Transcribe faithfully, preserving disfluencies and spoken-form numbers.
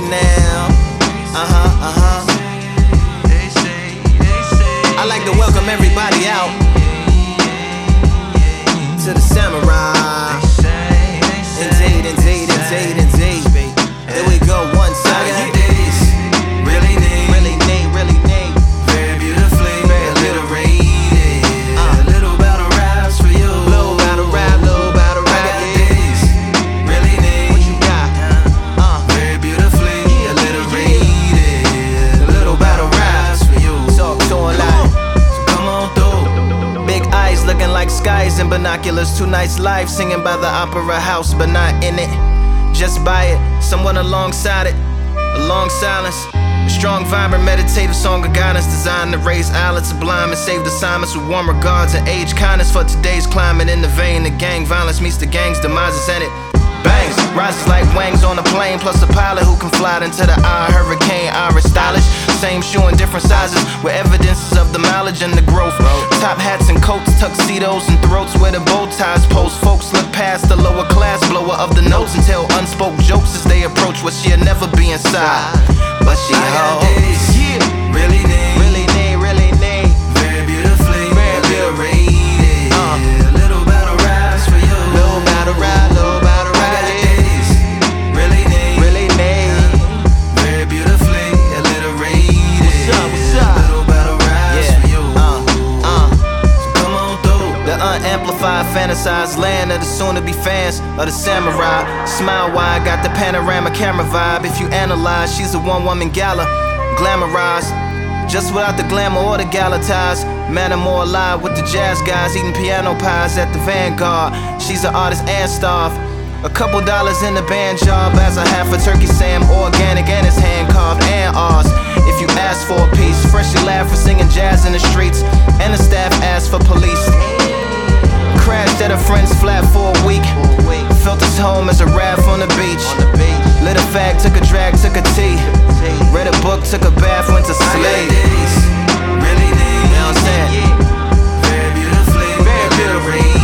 now. Uh-huh, uh-huh. I like to welcome everybody out to the Samurai. Indeed, indeed, indeed, indeed. Here we go, one time. I got this. Really need, really need, really need. Very beautifully, very alliterated. Uh, a little battle raps for you. Little battle rap, little battle rap. I got this. Really need. What you got? Uh, very beautifully alliterated. A little battle raps for you. Talk to a lot. So come on through. Big eyes looking like skies and binoculars. Two nights live singing by the opera house, but not in it. Just by it, someone alongside it, a long silence. A strong, vibrant, meditative song of guidance designed to raise eyelids sublime and save assignments with warm regards and age kindness for today's climate. In the vein, the gang violence meets the gang's demises and it bangs, rises like wings on a plane, plus a pilot who can fly into the eye. Hurricane, Irish stylish, same shoe in different sizes with evidences of the mileage and the growth. Top hats and coats, tuxedos and throats where the bow ties post. Folks look past the lower class blower of the notes and tell unspoke jokes as they approach what she'll never be inside, but she holds. Yeah, really need, really need, really need. Very beautifully, very alliterated. Uh, a little battle raps for you. Little battle rap, little battle rap. I got this. Really need, really need. Very beautifully alliterated. What's up? What's up? Little battle raps yeah. for you. Uh, uh. So come on through. The unamplified, fantasized land of the soon-to-be fans of the Samurai. Smile wide, got the panorama camera vibe. If you analyze, she's a one-woman gala, glamorized, just without the glamour or the gala ties. Man, I'm more alive with the jazz guys, eating piano pies at the Vanguard. She's an artist and staff. A couple dollars in the band job as a half a turkey Sam, organic and it's hand carved and ours. If you ask for a piece, freshly laughed for singing jazz in the streets, and the staff asked for police. Crashed at a friend's flat for a week. Felt his home as a raft on the beach. Lit a fag, took a drag, took a tea. Read a book, took a bath, went to sleep. Really need, you know what I'm saying? Very beautifully, very beautifully.